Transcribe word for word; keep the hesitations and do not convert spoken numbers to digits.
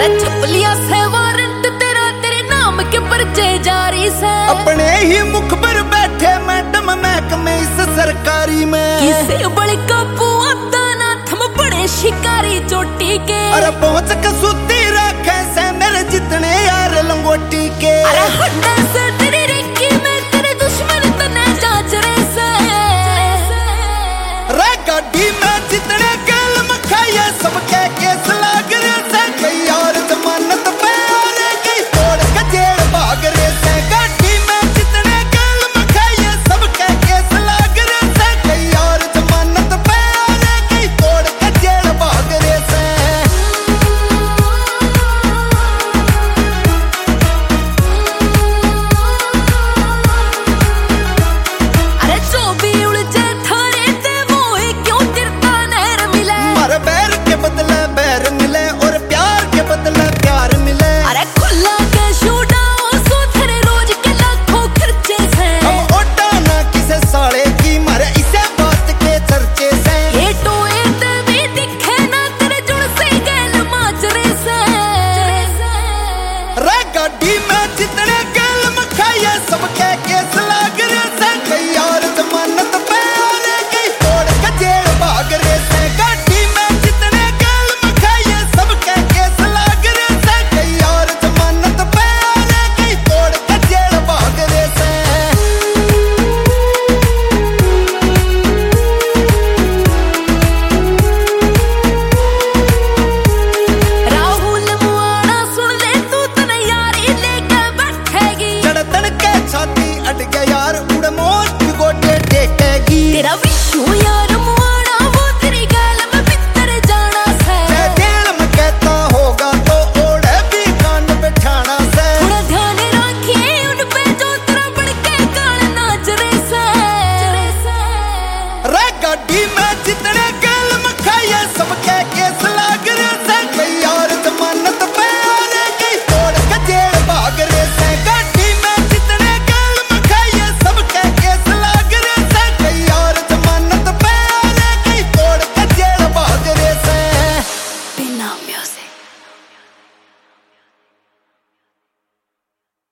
अरे छप लिया से वारंट तेरा, तेरे नाम के पर्चे जारी से। अपने ही मुख पर बैठे मैडम महकमे इस सरकारी में। किसे बड़े काबू आता ना थम बड़े शिकारी चोटी के। अरे पहुंच कसूती रखे से मेरे जितने यार लंगोटी के। अरे हड्डे से तेरी रिक्की में तेरे दुश्मन तने जांच रहे से। रे गाड़ी में जितने गल मखाए सबके केस लाग रहे से। कई और जमानत पे और कई तोड़ के जेल भाग रहे से। गाड़ी में जितने गल मखाए सबके केस लाग रहे से। कई और जमानत पे और कई तोड़ के जेल भाग रहे से। अरे जो भी उलझे थारे ते वो ही क्यों तिरता नहर मिले। मारे बैर के बदले बैर मिले और प्यार के बदले प्यार मिले। अरे खुला के शूटा सो तेरे रोज के लाखों खर्चे से। हम ओटा ना किसे साले की मारे इसे बात के चर्चे से। ये टोए ते भी दिखे ना तेरे जुड़ से गैल माचरे से। रे गाड़ी में जितने गल मखाए सबके केस लाग रहे से। कई और जमानत पे और कई तोड़ के जेल भाग रहे से। गाड़ी में जितने गल मखाए सबके केस लाग रहे से। कई और जमानत पे और कई तोड़ के जेल भाग रहे से। राहुल मुआना सुन ले तू तने यारी लेके बैठेगी। चढ़तन के छाती अट गया यार उड़ मोट गोटे टेकेगी। तेरा विशु यार मुआ